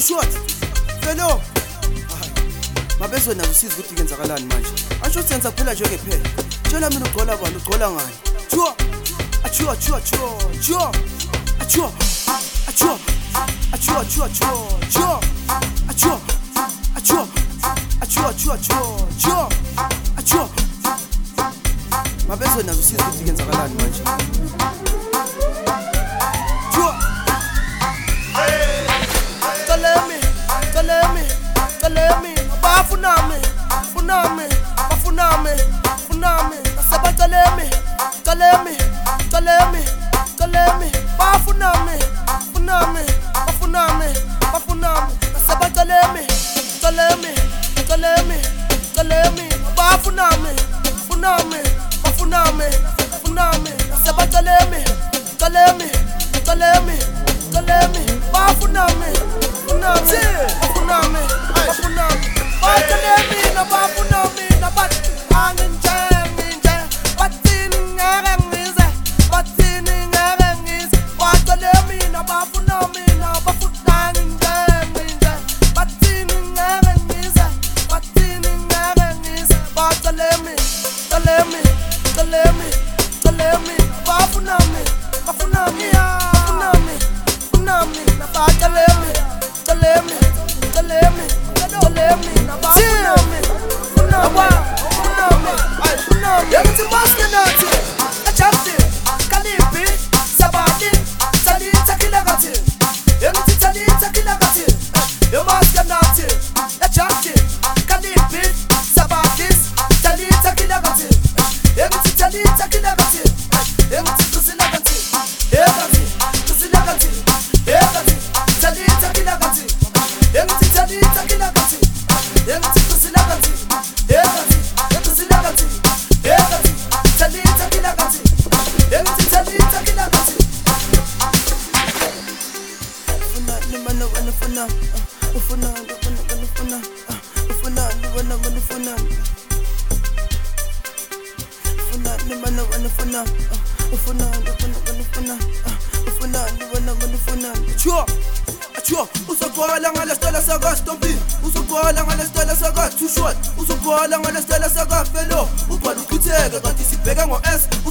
short. Fellow. Mabezo nazo siza ukuthi kenzakalani manje. Asho senza kuphela nje ngephela. Tshela mina ugcola bani, ugcola ngani? Chua. Achua. Chua. Achua. Mabezo nazo siza ukuthi kenzakalani manje. Chua. Tell me, bafuname, asaba tell me, bafuname, asaba tell me, bafuname, asaba Chua, usokola ngala stela saka stompi, usokola ngala stela saka too short, usokola ngala stela saka fellow, uqala ukutheka kanti sibheka ngo S.